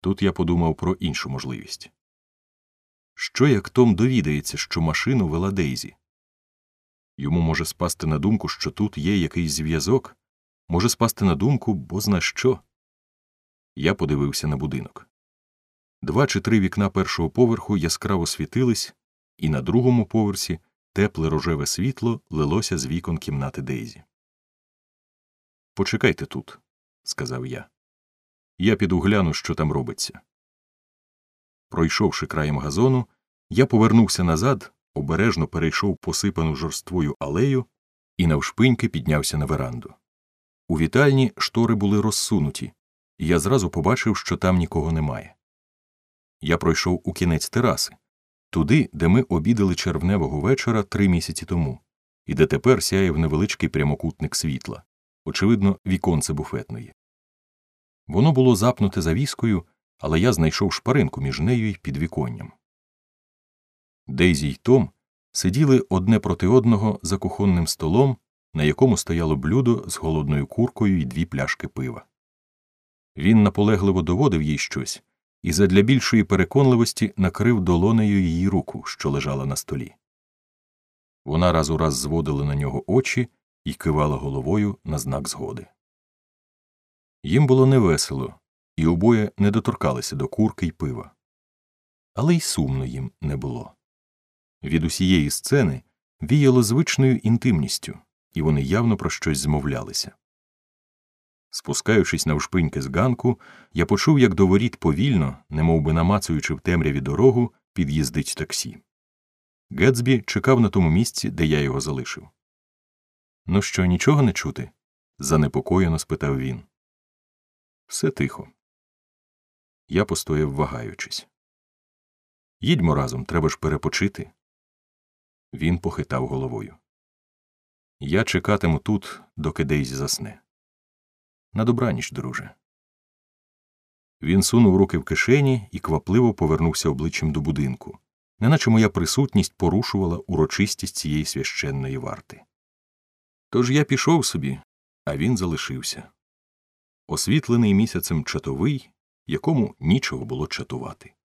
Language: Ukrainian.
Тут я подумав про іншу можливість. Що як Том довідається, що машину вела Дейзі? Йому може спасти на думку, що тут є якийсь зв'язок, може спасти на думку бозна що. Я подивився на будинок. 2 чи 3 вікна першого поверху яскраво світились, і на другому поверсі тепле рожеве світло лилося з вікон кімнати Дейзі. «Почекайте тут», – сказав я. «Я піду гляну, що там робиться». Пройшовши краєм газону, я повернувся назад, обережно перейшов посипану жорствою алею і навшпиньки піднявся на веранду. У вітальні штори були розсунуті, і я зразу побачив, що там нікого немає. Я пройшов у кінець тераси, туди, де ми обідали червневого вечора 3 місяці тому, і де тепер сяяв невеличкий прямокутник світла, очевидно, віконце буфетної. Воно було запнуте завіскою, але я знайшов шпаринку між нею і підвіконням. Дейзі й Том сиділи одне проти одного за кухонним столом, на якому стояло блюдо з голодною куркою і 2 пляшки пива. Він наполегливо доводив їй щось і задля більшої переконливості накрив долонею її руку, що лежала на столі. Вона раз у раз зводила на нього очі і кивала головою на знак згоди. Їм було невесело, і обоє не доторкалися до курки й пива. Але й сумно їм не було. Від усієї сцени віяло звичною інтимністю, і вони явно про щось змовлялися. Спускаючись навшпиньки з ганку, я почув, як до воріт повільно, немовби намацуючи в темряві дорогу, під'їздить таксі. Гетсбі чекав на тому місці, де я його залишив. «Ну що, нічого не чути?» – занепокоєно спитав він. «Все тихо». Я постояв, вагаючись. «Їдьмо разом, треба ж перепочити». Він похитав головою. «Я чекатиму тут, доки Дейзі засне». «На добраніч, друже». Він сунув руки в кишені і квапливо повернувся обличчям до будинку, неначе моя присутність порушувала урочистість цієї священної варти. Тож я пішов собі, а він залишився. Освітлений місяцем чатовий, якому нічого було чатувати.